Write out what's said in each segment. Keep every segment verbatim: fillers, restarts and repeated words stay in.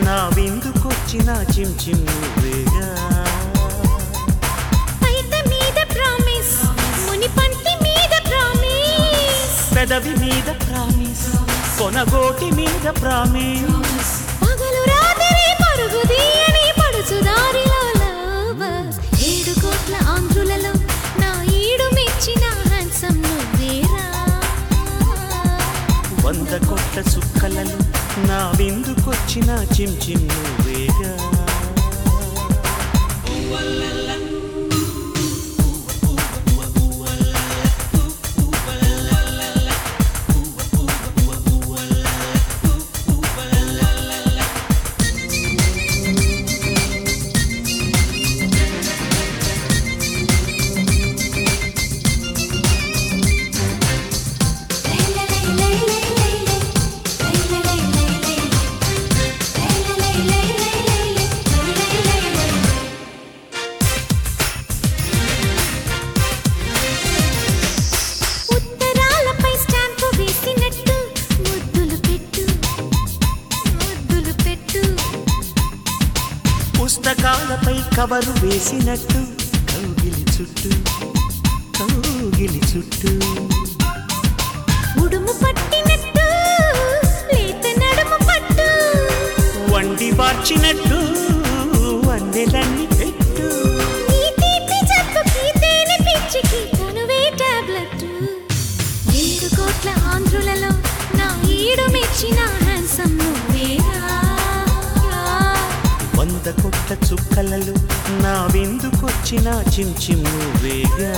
నా విందుకొచ్చిన చిమ్ చిమ్ నువ్వేగా పైట మీద ప్రామిస్ ముని పంటి మీద ప్రామిస్ పెదవి మీద ప్రామిస్ కొనగోటి మీద ప్రామిస్ పగలు రాత్రి పరుగు తీయని పడుచు దారిలో లవర్స్ ఏడు కోట్ల ఆంధ్రులలో నా ఈడు మెచ్చిన హ్యాండ్సమ్ నువ్వేరా వంద కొట్ల సుక్కలలో నా విందుకొచ్చిన చిమ్ చిమ్ నువ్వేగా ఉత్తరాలపై స్టాంపు వేసినట్టు ముద్దులు పెట్టు ముద్దులు పెట్టు పుస్తకాలపై కవరు వేసినట్టు కౌగిలి చుట్టూ కౌగిలి చుట్టూ ఉడుము పట్టినట్టు లేత నడుము పట్టు వండి వార్చినట్టు వన్నెలన్నీ పెట్టు ఈ తీపి జబ్బుకి తేనె పిచ్చికి తనువే టాబ్లెట్ ఏడు కోట్ల ఆంధ్రులలో నా ఈడు మెచ్చిన హ్యాండ్సమ్ నువ్వేరా వంద కొట్ల చుక్కలలో నా విందుకొచ్చిన చిమ్ చిమ్ నువ్వేగా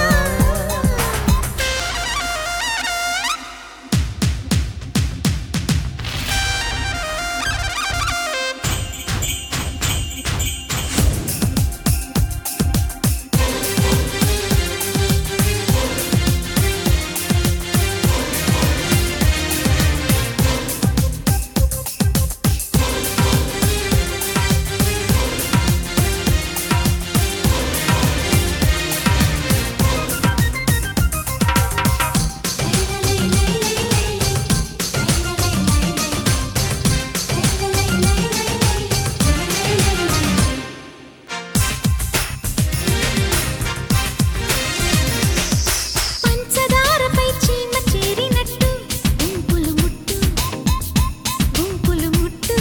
పంచదారపై చీమ చేరినట్టు గుంపులు ముట్టు గుంపులు ముట్టు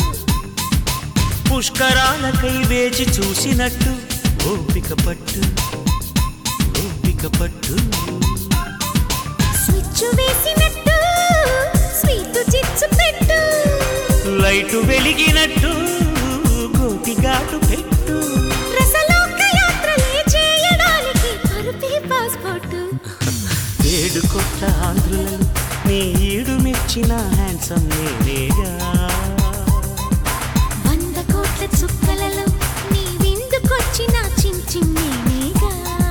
పుష్కరాలకై వేచి చూసినట్టు ఓపిక పట్టు ఓపిక పట్టు స్విచ్ వేసినట్టు స్వీట్ చిచ్చు పెట్టు లైటు వెలిగినట్టు గోటి ఘాటు పెట్టు రసలోక యాత్రలే చేయడానికి పరుపే పాస్పోర్టు ఏడు కొట్ల ఆంధ్రులలో నీ ఈడు మెచ్చిన హ్యాండ్సమ్ నేనేగా వంద కోట్ల చుక్కలలో నీ విందుకొచ్చిన చిమ్ చిమ్ నేనేగా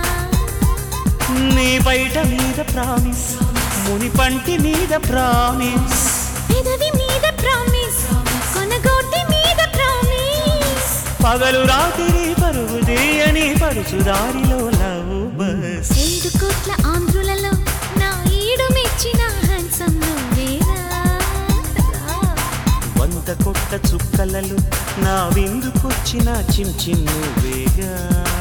నీ బయట మీద ప్రామిస్ ముని పంటి మీద ప్రామిస్ పెదవి మీద ప్రామిస్ కొనగోటి మీద ప్రామిస్ పగలు రాత్రి పరుగు తీయని పడుచు దారిలో లవ్ బస్ ఏడు కోట్ల ఆంధ్రులలో నా ఈడు మెచ్చిన హ్యాండ్సమ్ నువ్వేరా వంద కొట్ల చుక్కలలో నా విందుకొచ్చిన చిమ్ చిమ్ నువ్వేగా